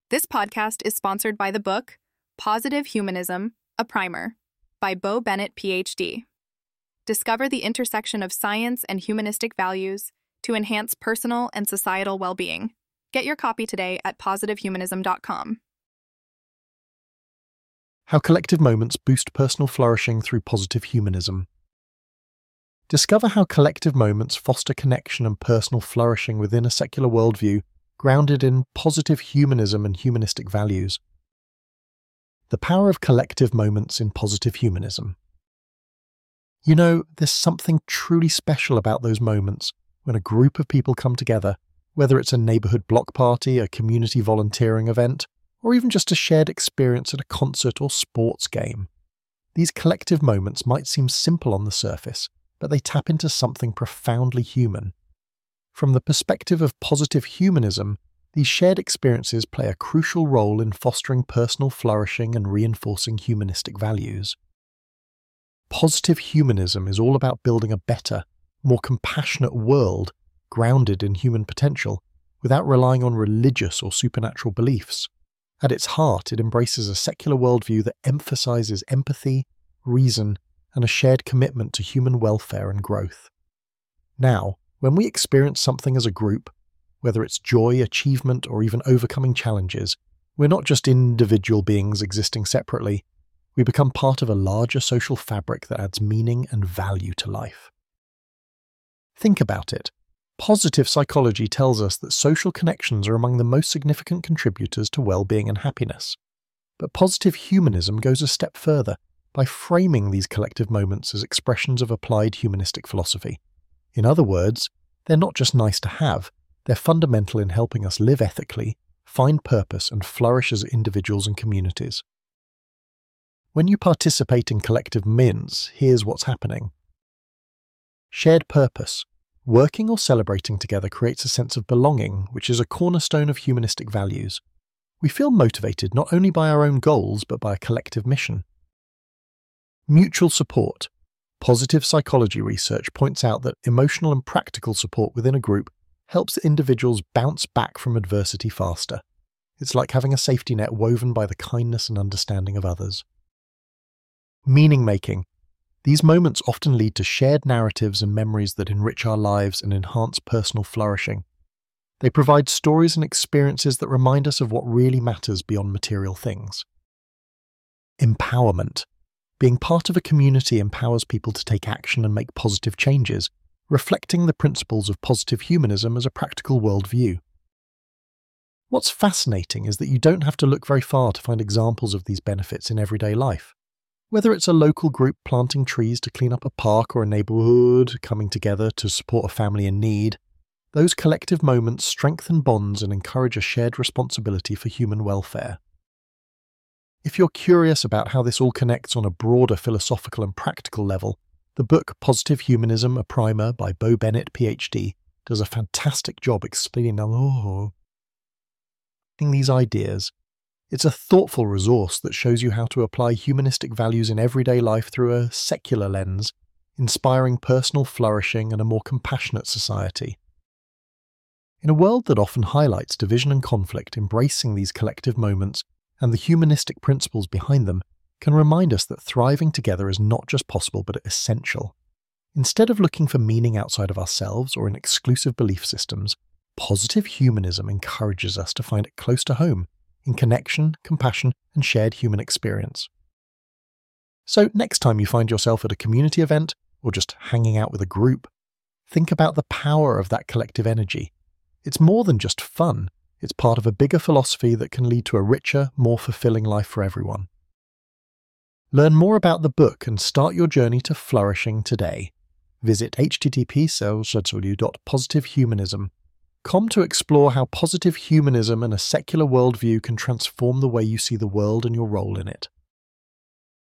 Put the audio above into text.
This podcast is sponsored by the book Positive Humanism, a Primer by Bo Bennett, PhD. Discover the intersection of science and humanistic values to enhance personal and societal well-being. Get your copy today at positivehumanism.com. How collective moments boost personal flourishing through positive humanism. Discover how collective moments foster connection and personal flourishing within a secular worldview grounded in positive humanism and humanistic values. The power of collective moments in positive humanism. You know, there's something truly special about those moments when a group of people come together, whether it's a neighborhood block party, a community volunteering event, or even just a shared experience at a concert or sports game. These collective moments might seem simple on the surface, but they tap into something profoundly human. From the perspective of positive humanism, these shared experiences play a crucial role in fostering personal flourishing and reinforcing humanistic values. Positive humanism is all about building a better, more compassionate world grounded in human potential, without relying on religious or supernatural beliefs. At its heart, it embraces a secular worldview that emphasizes empathy, reason, and a shared commitment to human welfare and growth. Now, when we experience something as a group, whether it's joy, achievement, or even overcoming challenges, we're not just individual beings existing separately. We become part of a larger social fabric that adds meaning and value to life. Think about it. Positive psychology tells us that social connections are among the most significant contributors to well-being and happiness. But positive humanism goes a step further by framing these collective moments as expressions of applied humanistic philosophy. In other words, they're not just nice to have, they're fundamental in helping us live ethically, find purpose, and flourish as individuals and communities. When you participate in collective mints, here's what's happening. Shared purpose. Working or celebrating together creates a sense of belonging, which is a cornerstone of humanistic values. We feel motivated not only by our own goals, but by a collective mission. Mutual support. Positive psychology research points out that emotional and practical support within a group helps individuals bounce back from adversity faster. It's like having a safety net woven by the kindness and understanding of others. Meaning-making. These moments often lead to shared narratives and memories that enrich our lives and enhance personal flourishing. They provide stories and experiences that remind us of what really matters beyond material things. Empowerment. Being part of a community empowers people to take action and make positive changes, reflecting the principles of positive humanism as a practical worldview. What's fascinating is that you don't have to look very far to find examples of these benefits in everyday life. Whether it's a local group planting trees to clean up a park or a neighborhood coming together to support a family in need, those collective moments strengthen bonds and encourage a shared responsibility for human welfare. If you're curious about how this all connects on a broader philosophical and practical level, the book Positive Humanism, a Primer by Bo Bennett, PhD, does a fantastic job explaining these ideas. It's a thoughtful resource that shows you how to apply humanistic values in everyday life through a secular lens, inspiring personal flourishing and a more compassionate society. In a world that often highlights division and conflict, embracing these collective moments and the humanistic principles behind them can remind us that thriving together is not just possible but essential. Instead of looking for meaning outside of ourselves or in exclusive belief systems, positive humanism encourages us to find it close to home, in connection, compassion, and shared human experience. So next time you find yourself at a community event or just hanging out with a group, think about the power of that collective energy. It's more than just fun. It's part of a bigger philosophy that can lead to a richer, more fulfilling life for everyone. Learn more about the book and start your journey to flourishing today. Visit http://positivehumanism.com to explore how positive humanism and a secular worldview can transform the way you see the world and your role in it.